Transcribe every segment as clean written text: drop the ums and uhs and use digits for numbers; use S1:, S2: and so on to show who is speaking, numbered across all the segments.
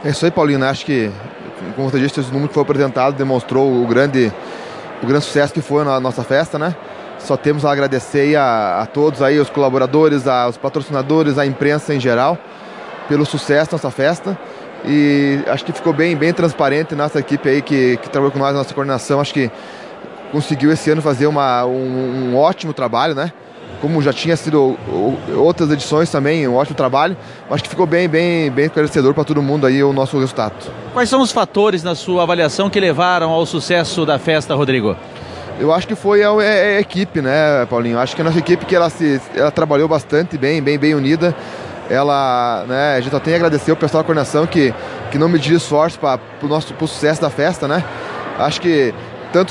S1: É isso aí, Paulinho, né? Acho que, como você disse, esse número que foi apresentado demonstrou o grande sucesso que foi na nossa festa, né? Só temos a agradecer aí a todos aí, os colaboradores, os patrocinadores, a imprensa em geral, pelo sucesso da nossa festa. E acho que ficou bem transparente nossa equipe aí que trabalhou com nós, nossa coordenação. Acho que conseguiu esse ano fazer um ótimo trabalho, né? Como já tinha sido outras edições também, um ótimo trabalho. Acho que ficou bem esclarecedor para todo mundo aí o nosso resultado.
S2: Quais são os fatores, na sua avaliação, que levaram ao sucesso da festa, Rodrigo?
S1: Eu acho que foi a equipe, né, Paulinho? Acho que a nossa equipe que ela trabalhou bastante bem unida. A gente só tem a agradecer o pessoal da coordenação que não mediu esforço para o sucesso da festa, né? Acho que tanto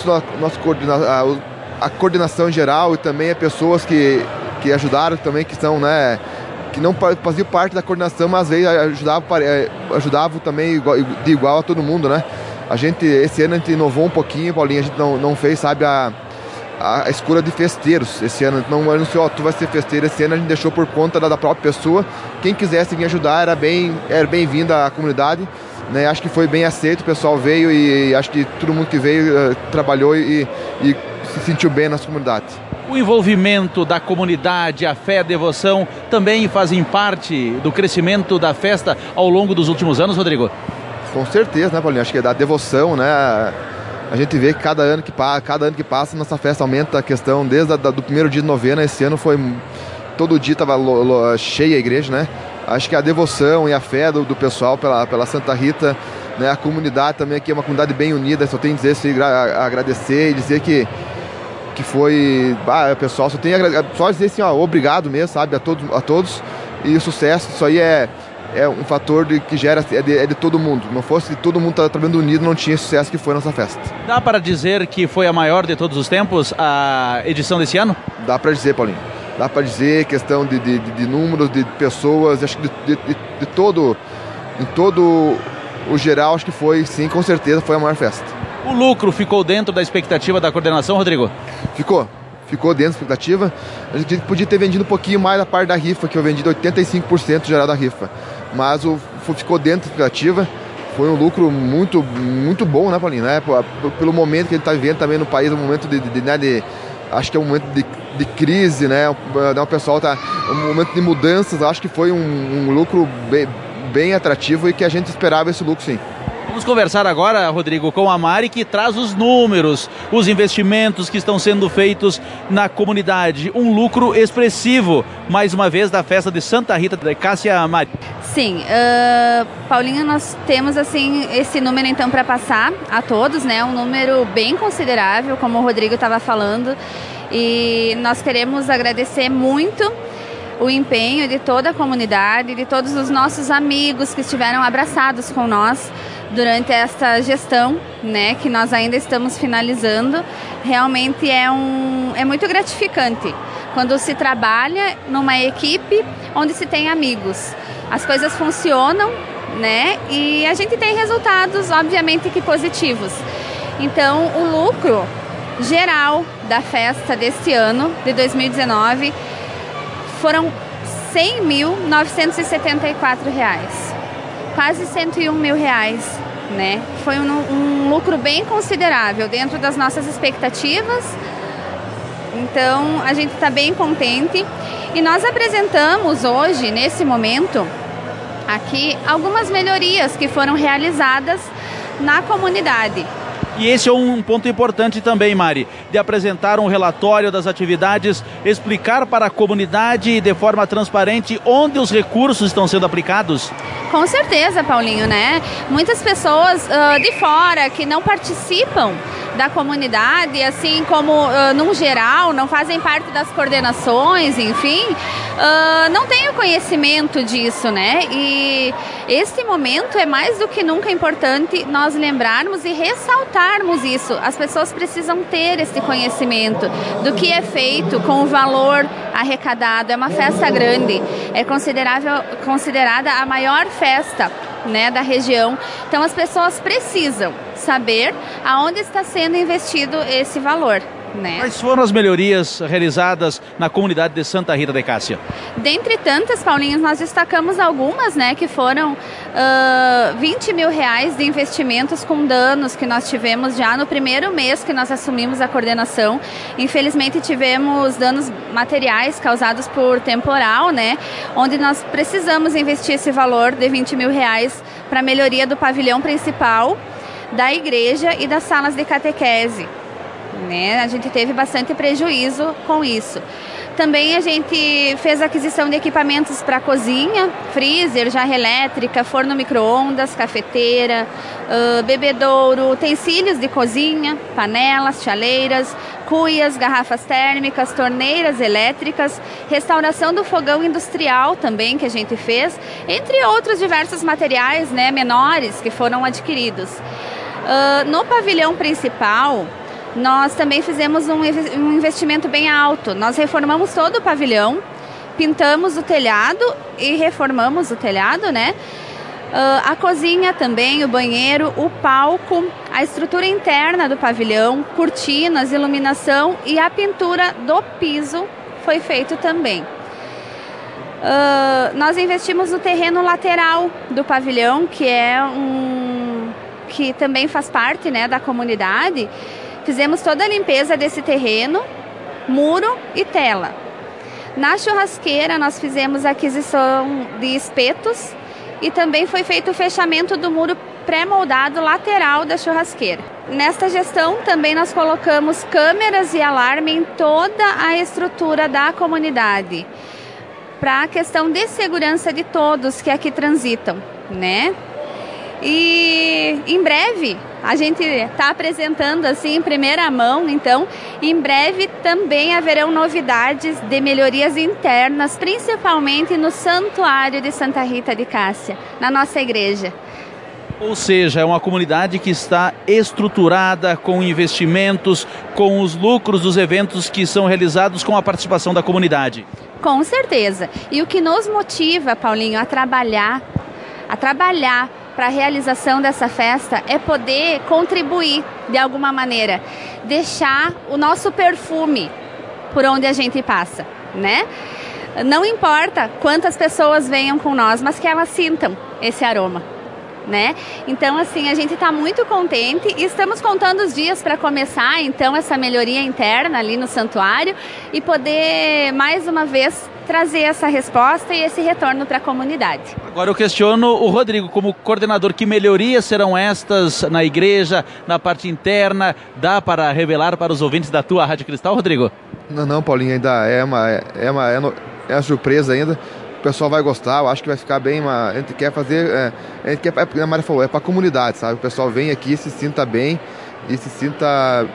S1: a coordenação em geral e também as pessoas que ajudaram também, que são, né, que não faziam parte da coordenação, mas às vezes ajudavam também de igual a todo mundo, né? Esse ano a gente inovou um pouquinho, Paulinho, a gente não fez, sabe, a escolha de festeiros. Esse ano não anunciou, tu vai ser festeiro. Esse ano a gente deixou por conta da própria pessoa. Quem quisesse vir ajudar era bem-vinda à comunidade, né? Acho que foi bem aceito, o pessoal veio e acho que todo mundo que veio trabalhou e se sentiu bem na nossa comunidade.
S2: O envolvimento da comunidade, a fé, a devoção também fazem parte do crescimento da festa ao longo dos últimos anos, Rodrigo?
S1: Com certeza, né, Paulinho? Acho que é da devoção, né? A gente vê que cada ano que passa, nossa festa aumenta a questão, desde do primeiro dia de novena. Esse ano foi, todo dia estava cheia a igreja, né? Acho que a devoção e a fé do pessoal pela Santa Rita, né? A comunidade também aqui é uma comunidade bem unida, só tenho a dizer, agradecer e dizer que foi, pessoal, só dizer assim, obrigado mesmo, sabe, a todos, e o sucesso, isso aí é um fator que gera, é de todo mundo. Não fosse todo mundo trabalhando unido, não tinha sucesso que foi a nossa festa.
S2: Dá para dizer que foi a maior de todos os tempos, a edição desse ano?
S1: Dá para dizer, Paulinho. Dá para dizer, questão de números, de pessoas, acho que em todo o geral, acho que foi, sim, com certeza, foi a maior festa.
S2: O lucro ficou dentro da expectativa da coordenação, Rodrigo?
S1: Ficou dentro da expectativa. A gente podia ter vendido um pouquinho mais da parte da rifa, que eu vendi 85% geral da rifa. Mas ficou dentro da expectativa. Foi um lucro muito bom, né, Paulinho? Né? Pelo momento que ele está vivendo também no país, um momento acho que é um momento de crise, né? O pessoal um momento de mudanças. Acho que foi um lucro bem atrativo e que a gente esperava esse lucro, sim.
S2: Vamos conversar agora, Rodrigo, com a Mari, que traz os números, os investimentos que estão sendo feitos na comunidade. Um lucro expressivo, mais uma vez, da festa de Santa Rita. Cássia, Mari.
S3: Sim, Paulinho, nós temos assim esse número então para passar a todos, né? Um número bem considerável, como o Rodrigo estava falando. E nós queremos agradecer muito o empenho de toda a comunidade, de todos os nossos amigos que estiveram abraçados com nós durante esta gestão, né, que nós ainda estamos finalizando. Realmente é muito gratificante quando se trabalha numa equipe onde se tem amigos. As coisas funcionam, né, e a gente tem resultados, obviamente, que positivos. Então, o lucro geral da festa deste ano, de 2019, foram R$100.974, quase R$101.000, né? Foi um lucro bem considerável dentro das nossas expectativas. Então a gente está bem contente e nós apresentamos hoje, nesse momento aqui, algumas melhorias que foram realizadas na comunidade.
S2: E esse é um ponto importante também, Mari, de apresentar um relatório das atividades, explicar para a comunidade de forma transparente onde os recursos estão sendo aplicados.
S3: Com certeza, Paulinho, né? Muitas pessoas de fora que não participam da comunidade, assim como num geral, não fazem parte das coordenações, enfim, não têm o conhecimento disso, né? E este momento é mais do que nunca importante nós lembrarmos e ressaltarmos isso. As pessoas precisam ter esse conhecimento do que é feito com o valor arrecadado. É uma festa grande, é considerada a maior festa, né, da região. Então as pessoas precisam saber aonde está sendo investido esse valor. né?
S2: Quais foram as melhorias realizadas na comunidade de Santa Rita de Cássia?
S3: Dentre tantas, Paulinho, nós destacamos algumas, né, que foram 20 mil reais de investimentos com danos que nós tivemos já no primeiro mês que nós assumimos a coordenação. Infelizmente tivemos danos materiais causados por temporal, né, onde nós precisamos investir esse valor de 20 mil reais para a melhoria do pavilhão principal, da igreja e das salas de catequese. Né? A gente teve bastante prejuízo com isso. Também a gente fez aquisição de equipamentos para cozinha, freezer, jarra elétrica, forno micro-ondas, cafeteira, bebedouro, utensílios de cozinha, panelas, chaleiras, cuias, garrafas térmicas, torneiras elétricas, restauração do fogão industrial também que a gente fez, entre outros diversos materiais, né, menores que foram adquiridos. No pavilhão principal, nós também fizemos um investimento bem alto. Nós reformamos todo o pavilhão, pintamos o telhado e reformamos o telhado, né? A cozinha também, o banheiro, o palco, a estrutura interna do pavilhão, cortinas, iluminação e a pintura do piso foi feito também. Nós investimos no terreno lateral do pavilhão, que também faz parte, né, da comunidade. Fizemos toda a limpeza desse terreno, muro e tela. Na churrasqueira nós fizemos a aquisição de espetos e também foi feito o fechamento do muro pré-moldado lateral da churrasqueira. Nesta gestão também nós colocamos câmeras e alarme em toda a estrutura da comunidade, para a questão de segurança de todos que aqui transitam, né? E em breve a gente está apresentando assim em primeira mão, então em breve também haverão novidades de melhorias internas, principalmente no Santuário de Santa Rita de Cássia, na nossa igreja.
S2: Ou seja, é uma comunidade que está estruturada com investimentos, com os lucros dos eventos que são realizados com a participação da comunidade.
S3: Com certeza. E o que nos motiva, Paulinho, a trabalhar para a realização dessa festa é poder contribuir de alguma maneira, deixar o nosso perfume por onde a gente passa, né? Não importa quantas pessoas venham com nós, mas que elas sintam esse aroma, né? Então, assim, a gente está muito contente e estamos contando os dias para começar, então, essa melhoria interna ali no santuário e poder, mais uma vez, trazer essa resposta e esse retorno para a comunidade.
S2: Agora eu questiono o Rodrigo, como coordenador, que melhorias serão estas na igreja, na parte interna? Dá para revelar para os ouvintes da tua Rádio Cristal, Rodrigo?
S1: Não, Paulinho, ainda é uma surpresa ainda. O pessoal vai gostar, eu acho que vai ficar bem. A gente quer fazer, a Maria falou, é para a comunidade, sabe? O pessoal vem aqui, se sinta bem e se sinta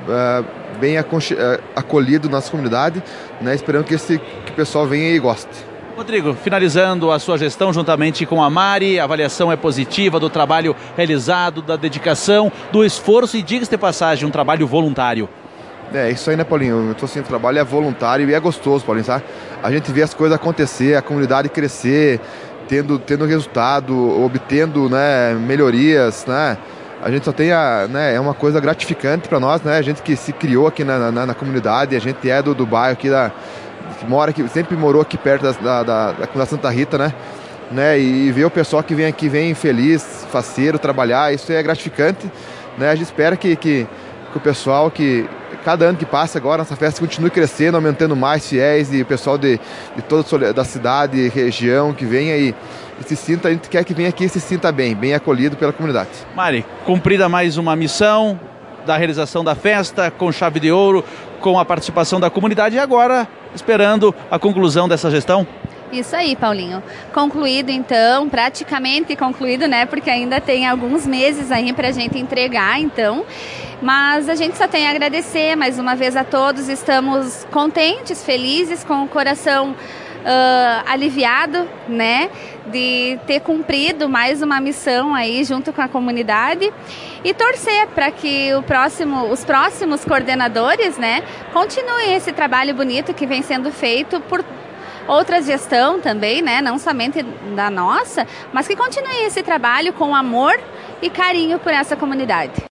S1: bem acolhido na nossa comunidade, né? Esperando que o pessoal venha e goste.
S2: Rodrigo, finalizando a sua gestão juntamente com a Mari, a avaliação é positiva do trabalho realizado, da dedicação, do esforço e, diga-se de passagem, um trabalho voluntário.
S1: É isso aí, né, Paulinho? Eu tô assim, o trabalho é voluntário e é gostoso, Paulinho, sabe? A gente vê as coisas acontecer, a comunidade crescer, tendo resultado, obtendo, né, melhorias, né? A gente só tem né, é uma coisa gratificante para nós, né? A gente que se criou aqui na comunidade, a gente é do bairro aqui, que mora aqui, sempre morou aqui perto da Santa Rita, né? E ver o pessoal que vem aqui, vem feliz, faceiro, trabalhar, isso é gratificante, né? A gente espera que o pessoal, que cada ano que passa agora, nossa festa continue crescendo, aumentando mais fiéis e o pessoal de toda da cidade, região, que venha e se sinta, a gente quer que venha aqui e se sinta bem acolhido pela comunidade.
S2: Mari, cumprida mais uma missão da realização da festa, com chave de ouro, com a participação da comunidade e agora esperando a conclusão dessa gestão?
S3: Isso aí, Paulinho. Concluído então, praticamente concluído, né? Porque ainda tem alguns meses aí pra gente entregar, então. Mas a gente só tem a agradecer mais uma vez a todos. Estamos contentes, felizes, com o coração aliviado, né, de ter cumprido mais uma missão aí junto com a comunidade e torcer para que os próximos coordenadores, né, continuem esse trabalho bonito que vem sendo feito por outra gestão também, né, não somente da nossa, mas que continue esse trabalho com amor e carinho por essa comunidade.